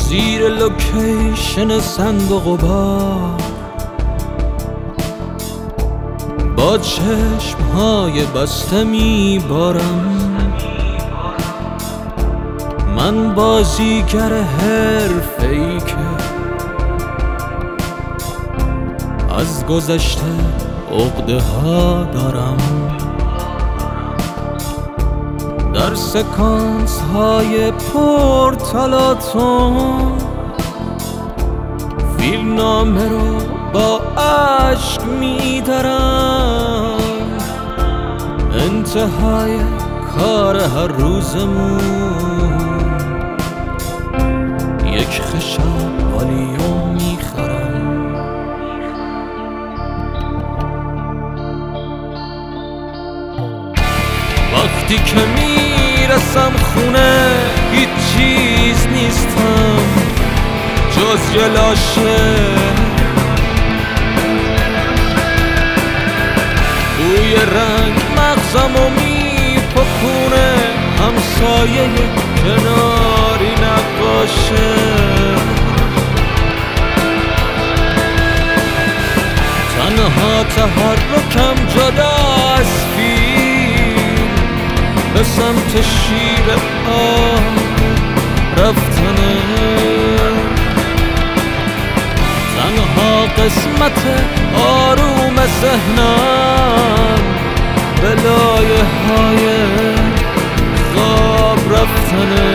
زیر لوکیشن صندوق و بار، با چشمهای بسته میبارم. من بازیگر حرفه‌ای که از گذشته عقده ها دارم. در سکانس های پورتالاتون فیلم نامه رو با عشق میدارم. انتهای کار هر روزمون یک خشاب والیوم میخرم. وقتی که میرسم خونه هیچ چیز نیستم جز یه لاشه. بوی رنگ مغزمو میپکونه، همسایه کناری نقاشه. تنها تحرکم جدا از فیلم به سمت شیر آه رفتنه. تنها قسمت آروم ذهنم به لایه های خواب رفتنه.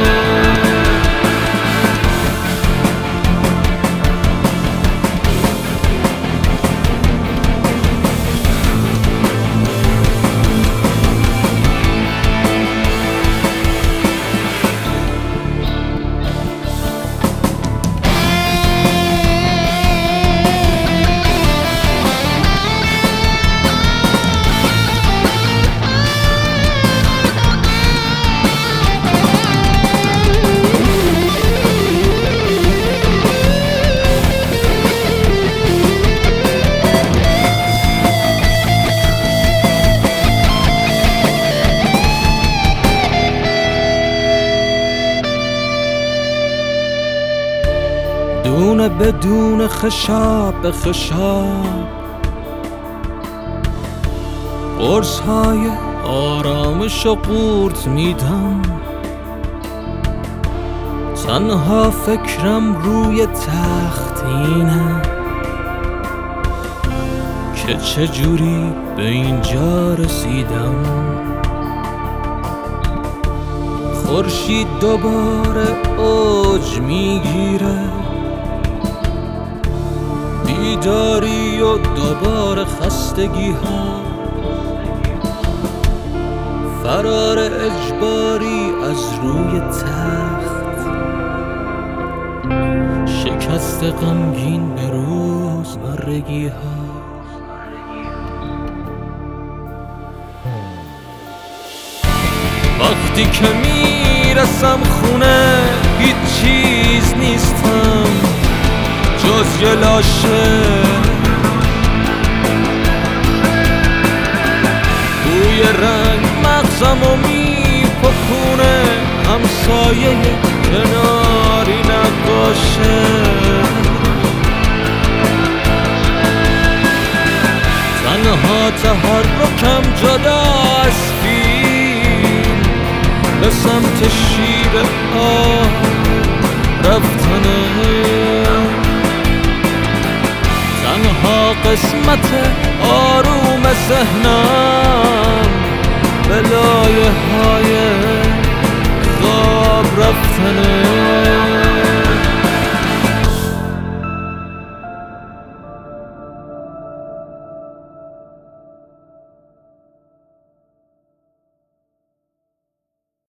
دونه بدون خشاب به خشاب قرص های آرامش و قورت میدم. تنها فکرم روی تخت اینه که چجوری به اینجا رسیدم. خورشید دوباره اوج میگیره، بیداری و دوباره خستگی ها، فرار اجباری از روی تخت، شکست غمگین به روزمرگی ها. وقتی که میرسم خونه هیچ چیز نیستم جز یه لاشه. بوی رنگ مغزمو میپکونه، همسایه کناری نقاشه. تنها تحرکم جدا از فیلم به سمت شیر آه رفتنه. تنها قسمت آروم ذهنم به لایه های